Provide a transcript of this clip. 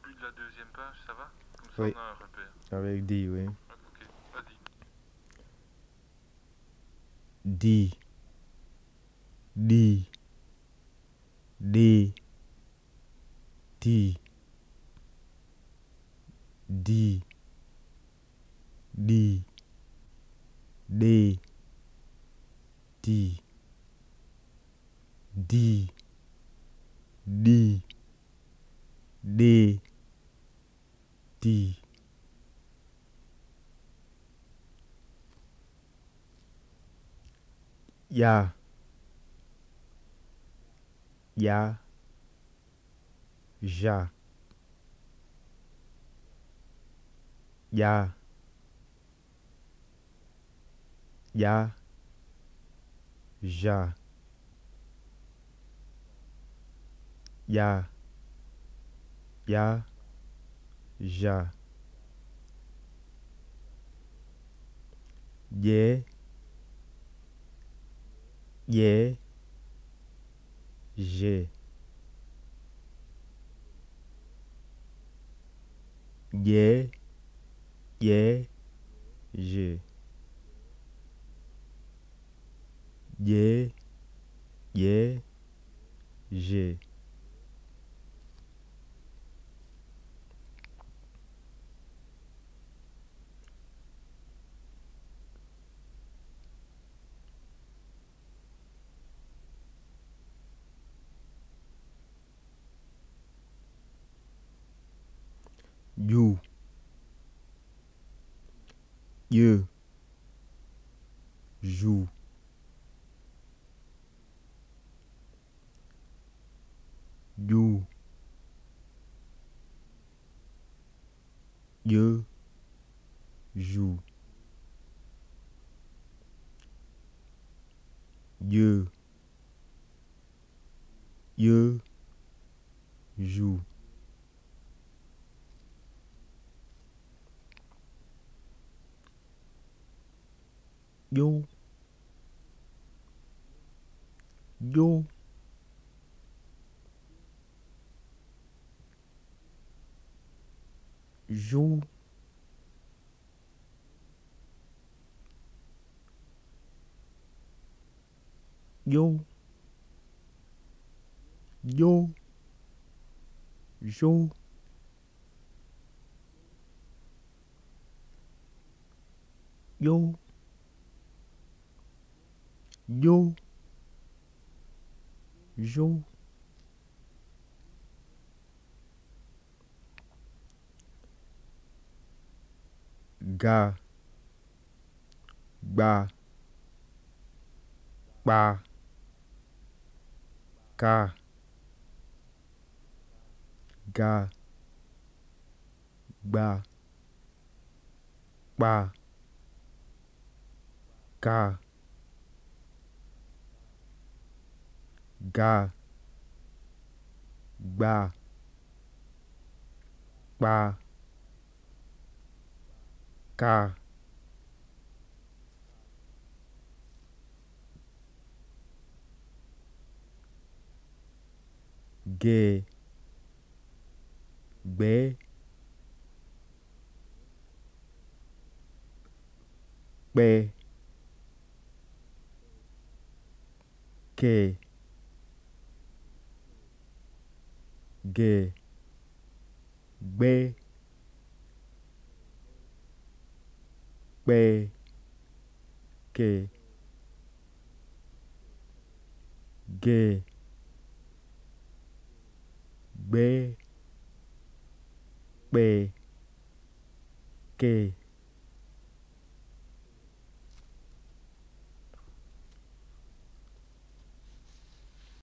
début de la deuxième page, ça va? Comme ça Oui, on a un repère. avec D, oui. Ok, vas-y. D, D, D, T, D, D, D, T, D, D, D, T. Ya, ya, ja, ya, ya, ja, ya, ya, ja. Yeah, yeah, j'ai. Yeah, yeah, j'ai. Yeah, yeah, j'ai. You, you, jou. You, you, jou. You, you, jou. Yo, yo, jou. Yo, yo, jou. Yo, yo, jou. Ga, ba, ba, ka, ga, ba, ba, ka, ga, ba, ba, ka. Ge, be, be, ke, ge, be, be, ke, ge, be, be, ke.